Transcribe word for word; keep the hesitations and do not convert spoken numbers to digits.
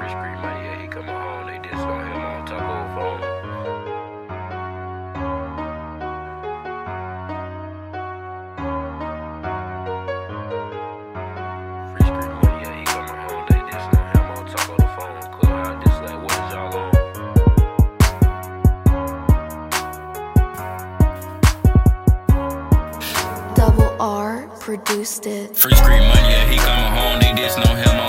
Free Street money, yeah, he coming home. They dissed on him on top of the phone. Free Street money, yeah, he coming home. They dissed on him on top of the phone. Clubhouse diss like, what is y'all on? Double R produced it. Free Street money, yeah, he coming home. They dissing on him on